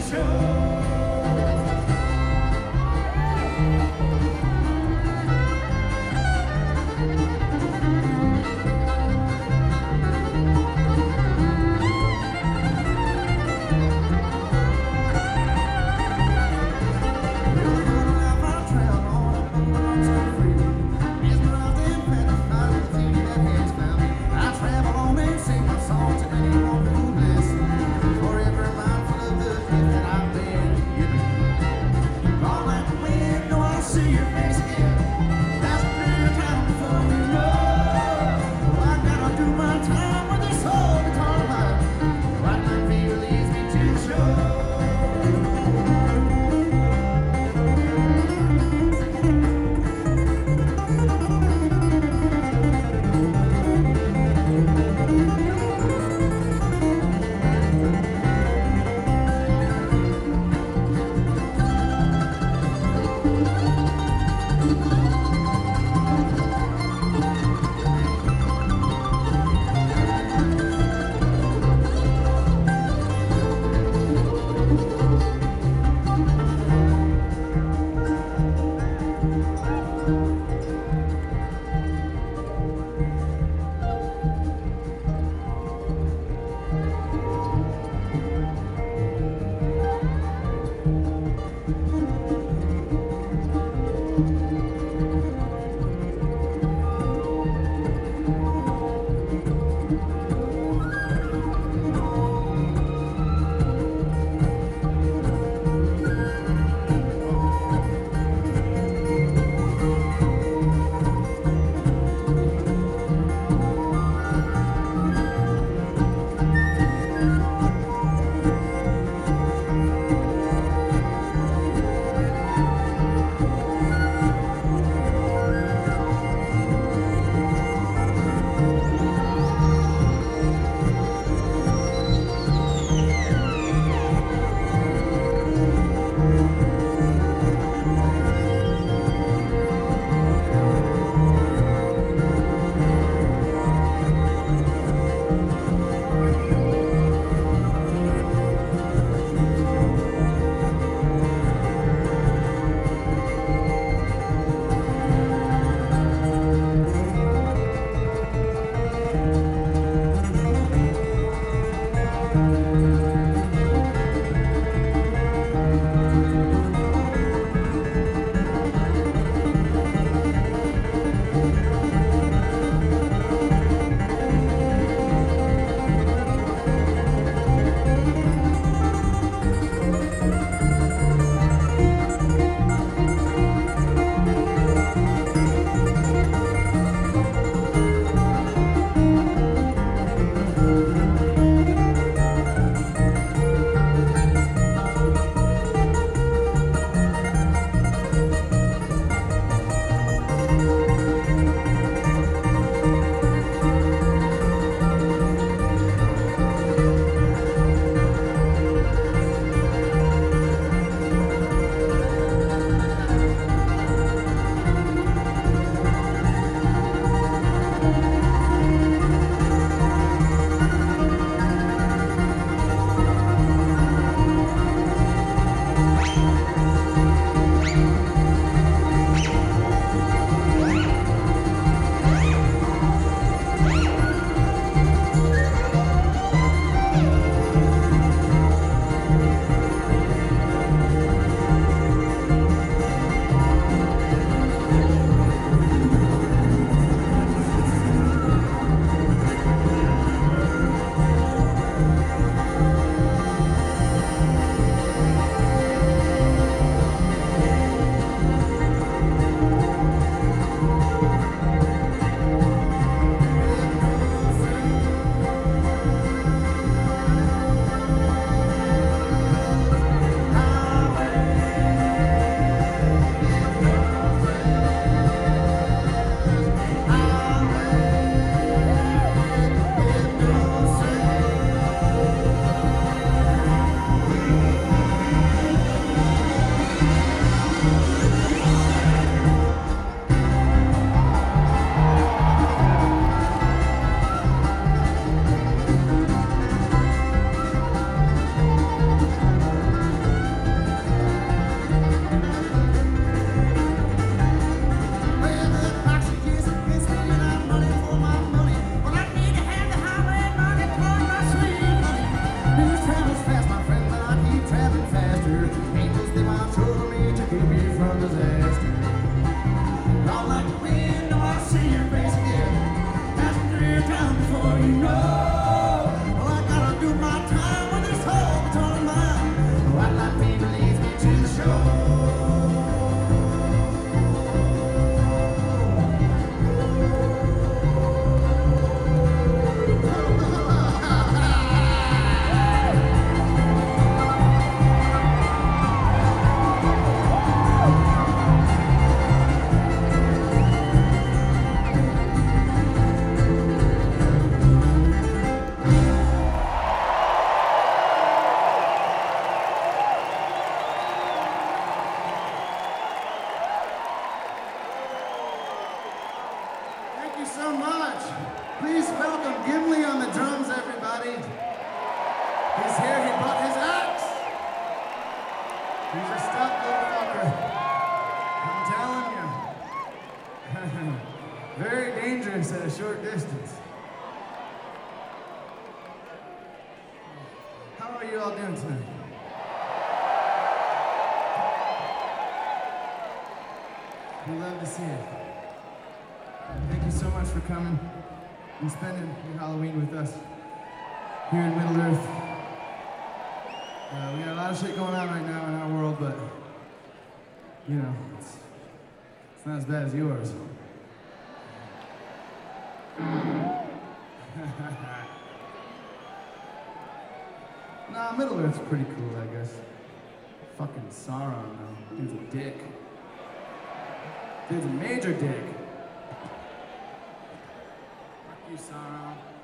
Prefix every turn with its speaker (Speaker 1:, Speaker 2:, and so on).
Speaker 1: Forever mindful of the gift that I've been. so much. Please welcome Gimli on the drums, everybody. He's here, he brought his axe. He's a stout little fucker. I'm telling you. Very dangerous at a short distance. How are you all doing tonight? We love to see it. Thank you so much for coming and spending your Halloween with us here in Middle Earth. We got a lot of shit going on right now in our world, but you know, it's not as bad as yours. Nah, Middle Earth's pretty cool, I guess. Fucking Sauron, though. Dude's a dick. Dude's a major dick. Fuck you, Sauron.